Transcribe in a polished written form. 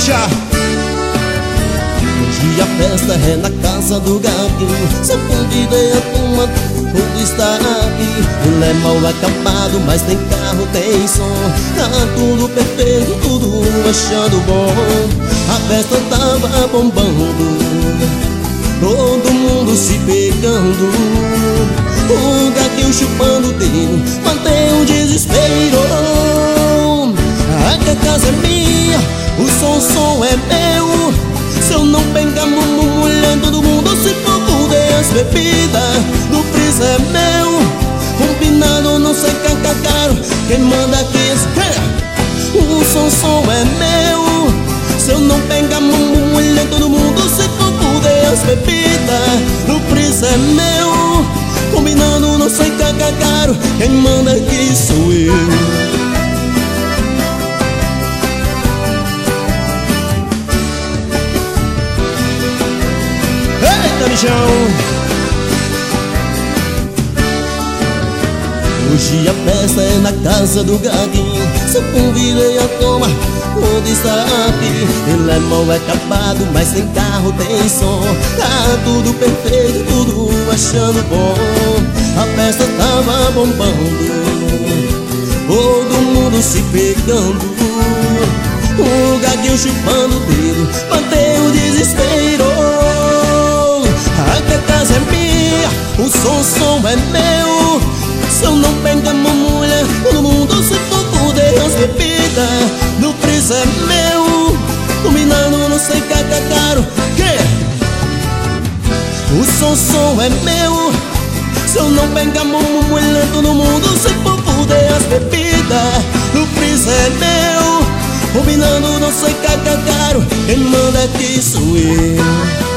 Rocha. Hoje a festa é na casa do Gaguinho. Só convidei a turma, tudo está aqui. Ele é mal acabado, mas tem carro, tem som. Tá tudo perfeito, tudo achando bom. A festa tava bombando, todo mundo se pegando. O Gaguinho chupando o dedo, mantém um desespero. A casa é minha, o som é meu. Se eu não pegar mulher, todo mundo se for fuder. As bebidas no freezer é meu. Combinado, não sei caro. Quem manda aqui é o som é meu. Se eu não pegar mulher, todo mundo se for fuder. As bebidas no freezer é meu. Combinado, não sei caro. Quem manda aqui sou eu. Hoje a festa é na casa do Gaguinho. Só convidei a turma, onde está aqui. Ele é mal acabado, mas tem carro, tem som. Tá tudo perfeito, tudo achando bom. A festa tava bombando, todo mundo se pegando. O Gaguinho chupando o dedo, mantém o desespero. A casa é minha, o som é meu. Se eu não pegar mulher, todo mundo se for fuder. As bebidas no freezer é meu. Combinado, não sei caro. Que? O som é meu. Se eu não pegar mulher, todo mundo se for fuder. As bebidas no freezer é meu. Combinado, não sei caro. Quem manda aqui sou eu.